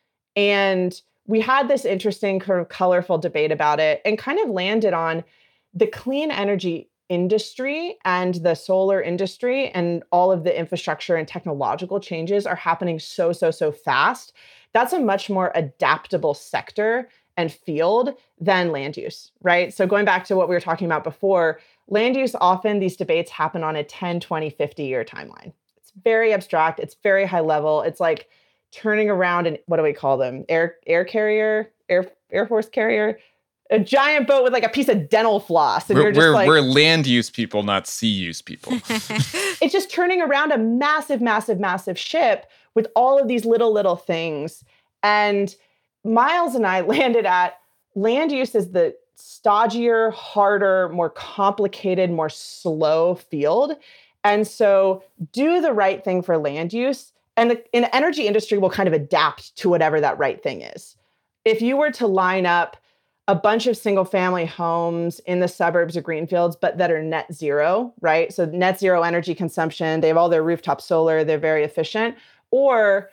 And we had this interesting, kind of colorful debate about it, and kind of landed on the clean energy industry and the solar industry, and all of the infrastructure and technological changes are happening so, so, so fast. That's a much more adaptable sector and field than land use, right? So going back to what we were talking about before, land use, often these debates happen on a ten, twenty, fifty year timeline. It's very abstract. It's very high level. It's like turning around an, what do we call them? Air, air carrier, air, air force carrier, a giant boat with like a piece of dental floss. And we're, you're just we're, like, we're land use people, not sea use people. It's just turning around a massive, massive, massive ship with all of these little, little things. And Miles and I landed at, land use is the stodgier, harder, more complicated, more slow field. And so do the right thing for land use. And the, in the energy industry will kind of adapt to whatever that right thing is. If you were to line up a bunch of single family homes in the suburbs or greenfields, but that are net zero, right? So net zero energy consumption, they have all their rooftop solar, they're very efficient. Or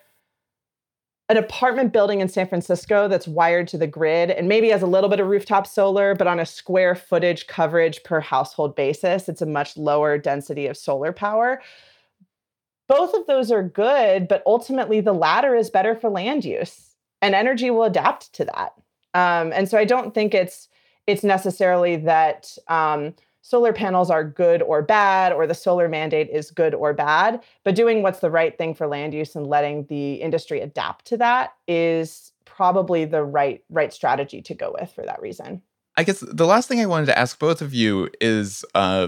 an apartment building in San Francisco that's wired to the grid and maybe has a little bit of rooftop solar, but on a square footage coverage per household basis, it's a much lower density of solar power. Both of those are good, but ultimately the latter is better for land use, and energy will adapt to that. Um, and so I don't think it's it's necessarily that um, solar panels are good or bad, or the solar mandate is good or bad, but doing what's the right thing for land use and letting the industry adapt to that is probably the right right strategy to go with for that reason. I guess the last thing I wanted to ask both of you is, uh,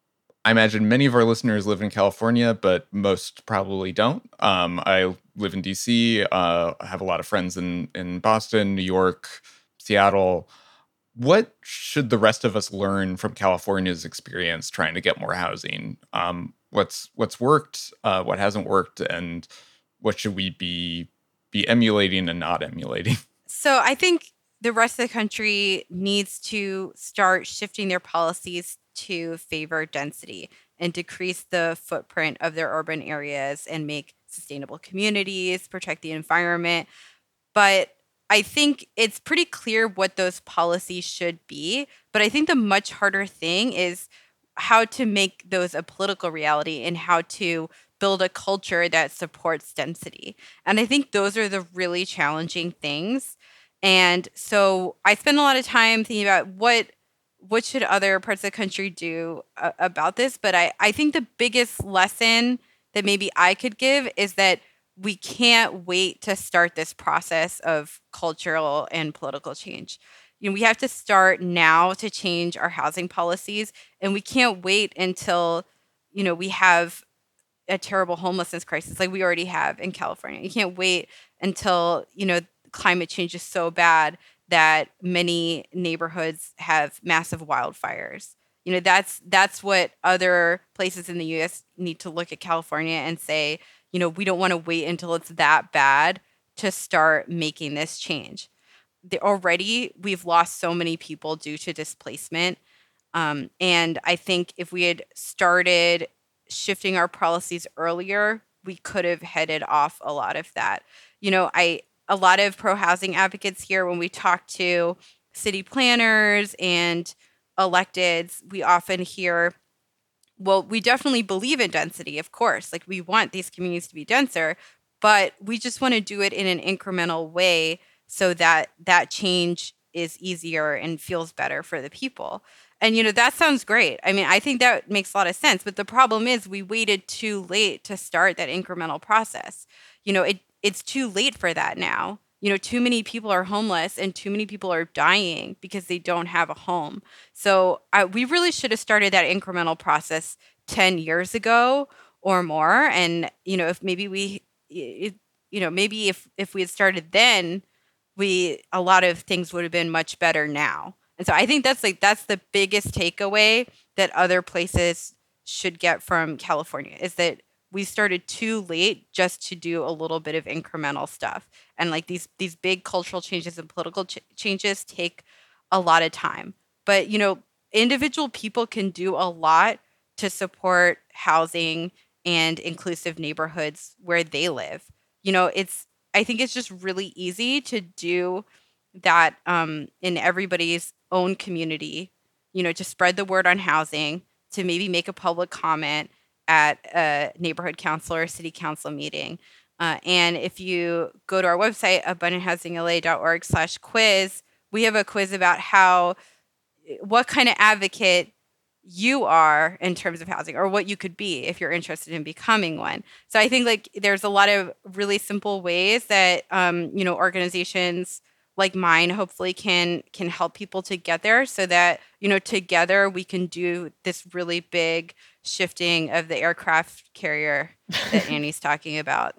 I imagine many of our listeners live in California, but most probably don't. Um, I live in D C. Uh, I have a lot of friends in, in Boston, New York, Seattle. What should the rest of us learn from California's experience trying to get more housing? Um, what's what's worked, uh, what hasn't worked, and what should we be be emulating and not emulating? So I think the rest of the country needs to start shifting their policies to favor density and decrease the footprint of their urban areas and make sustainable communities, protect the environment. But I think it's pretty clear what those policies should be. But I think the much harder thing is how to make those a political reality and how to build a culture that supports density. And I think those are the really challenging things. And so I spend a lot of time thinking about what what should other parts of the country do uh, about this. But I, I think the biggest lesson that maybe I could give is that we can't wait to start this process of cultural and political change. You know, we have to start now to change our housing policies, and we can't wait until, you know, we have a terrible homelessness crisis like we already have in California. You can't wait until, you know, climate change is so bad that many neighborhoods have massive wildfires. You know, that's that's what other places in the U S need to look at California and say, you know, we don't want to wait until it's that bad to start making this change. The, already, we've lost so many people due to displacement. Um, and I think if we had started shifting our policies earlier, we could have headed off a lot of that. You know, I a lot of pro-housing advocates here, when we talk to city planners and electeds, we often hear, well, we definitely believe in density, of course. Like, we want these communities to be denser, but we just want to do it in an incremental way so that that change is easier and feels better for the people. And, you know, that sounds great. I mean, I think that makes a lot of sense. But the problem is we waited too late to start that incremental process. You know, it it's too late for that now. You know, too many people are homeless and too many people are dying because they don't have a home. So I, we really should have started that incremental process ten years ago or more. And, you know, if maybe we, it, you know, maybe if, if we had started then, we, a lot of things would have been much better now. And so I think that's like, that's the biggest takeaway that other places should get from California, is that we started too late just to do a little bit of incremental stuff. And like these these big cultural changes and political ch- changes take a lot of time. But, you know, individual people can do a lot to support housing and inclusive neighborhoods where they live. You know, it's I think it's just really easy to do that um, in everybody's own community, you know, to spread the word on housing, to maybe make a public comment at a neighborhood council or city council meeting. Uh, and if you go to our website, abundant housing L A dot org slash quiz, we have a quiz about how, what kind of advocate you are in terms of housing, or what you could be if you're interested in becoming one. So I think like there's a lot of really simple ways that, um, you know, organizations like mine hopefully can can help people to get there, so that, you know, together we can do this really big shifting of the aircraft carrier that Annie's talking about.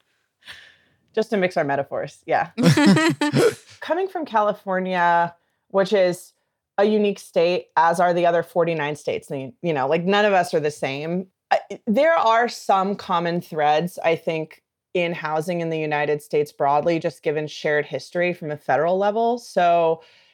Just to mix our metaphors. Yeah. Coming from California, which is a unique state, as are the other forty-nine states, you know, like none of us are the same. There are some common threads, I think, in housing in the United States broadly, just given shared history from a federal level. So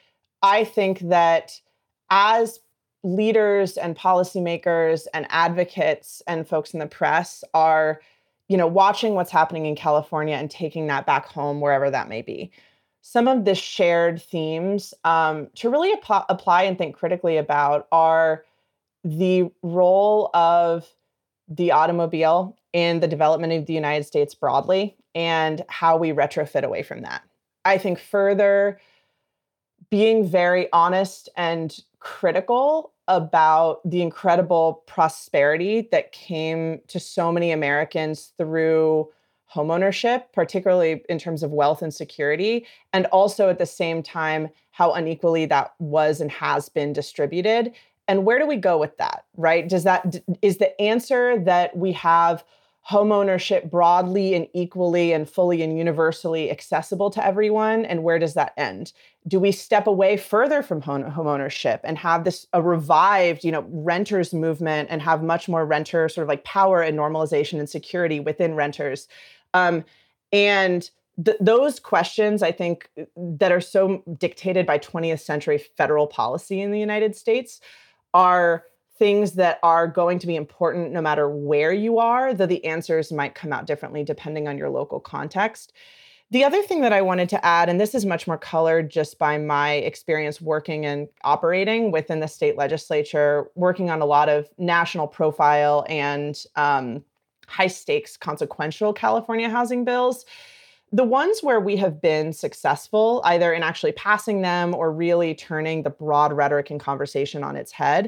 I think that as leaders and policymakers and advocates and folks in the press are, you know, watching what's happening in California and taking that back home, wherever that may be, some of the shared themes um, to really ap- apply and think critically about are the role of the automobile in the development of the United States broadly and how we retrofit away from that. I think further being very honest and critical about the incredible prosperity that came to so many Americans through homeownership, particularly in terms of wealth and security, and also at the same time, how unequally that was and has been distributed. And where do we go with that, right? Does that, is the answer that we have homeownership broadly and equally and fully and universally accessible to everyone? And where does that end? Do we step away further from home homeownership and have this a revived, you know, renters movement and have much more renter sort of like power and normalization and security within renters? Um, and th- those questions, I think, that are so dictated by twentieth century federal policy in the United States are things that are going to be important no matter where you are, though the answers might come out differently depending on your local context. The other thing that I wanted to add, and this is much more colored just by my experience working and operating within the state legislature, working on a lot of national profile and um, high stakes consequential California housing bills. The ones where we have been successful, either in actually passing them or really turning the broad rhetoric and conversation on its head,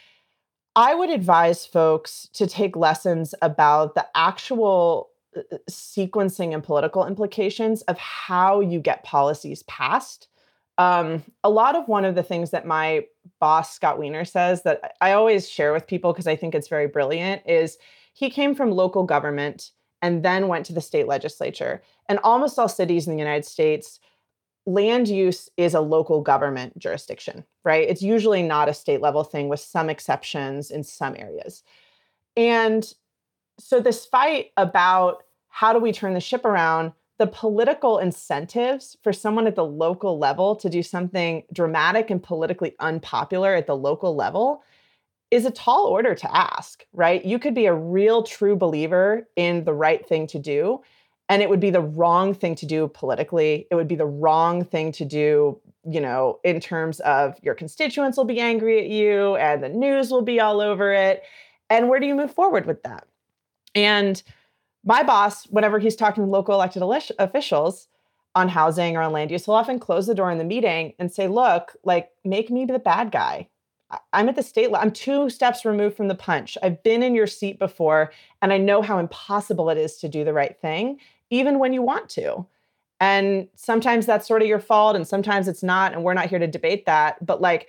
I would advise folks to take lessons about the actual sequencing and political implications of how you get policies passed. Um, a lot of one of the things that my boss, Scott Wiener, says that I always share with people because I think it's very brilliant is he came from local government and then went to the state legislature. And almost all cities in the United States, land use is a local government jurisdiction, right? It's usually not a state level thing with some exceptions in some areas. And so this fight about how do we turn the ship around, the political incentives for someone at the local level to do something dramatic and politically unpopular at the local level is a tall order to ask, right? You could be a real true believer in the right thing to do, and it would be the wrong thing to do politically. It would be the wrong thing to do, you know, in terms of your constituents will be angry at you and the news will be all over it. And where do you move forward with that? And my boss, whenever he's talking to local elected officials on housing or on land use, he'll often close the door in the meeting and say, look, like, make me the bad guy. I'm at the state level. I'm two steps removed from the punch. I've been in your seat before, and I know how impossible it is to do the right thing, even when you want to. And sometimes that's sort of your fault, and sometimes it's not, and we're not here to debate that. But like,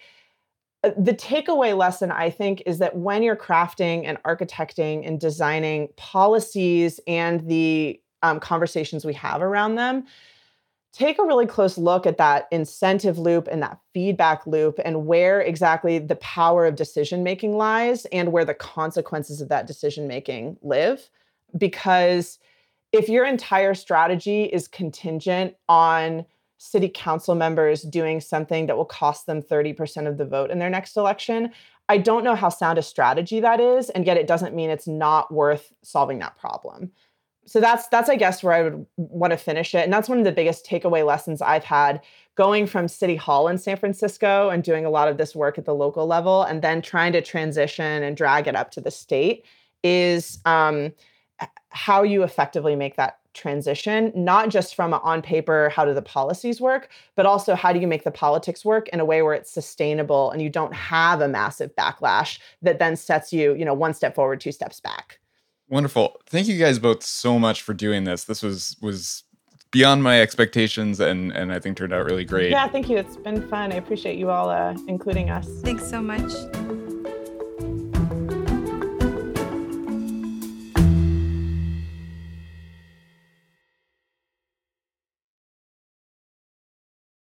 the takeaway lesson, I think, is that when you're crafting and architecting and designing policies and the um, conversations we have around them, take a really close look at that incentive loop and that feedback loop and where exactly the power of decision-making lies and where the consequences of that decision-making live. Because if your entire strategy is contingent on city council members doing something that will cost them thirty percent of the vote in their next election, I don't know how sound a strategy that is, and yet it doesn't mean it's not worth solving that problem. So that's, that's I guess, where I would want to finish it. And that's one of the biggest takeaway lessons I've had going from City Hall in San Francisco and doing a lot of this work at the local level and then trying to transition and drag it up to the state is um, how you effectively make that transition, not just from a, on paper, how do the policies work, but also how do you make the politics work in a way where it's sustainable and you don't have a massive backlash that then sets you, you know, one step forward, two steps back. Wonderful. Thank you guys both so much for doing this. This was was beyond my expectations and, and I think turned out really great. Yeah, thank you. It's been fun. I appreciate you all uh, including us. Thanks so much.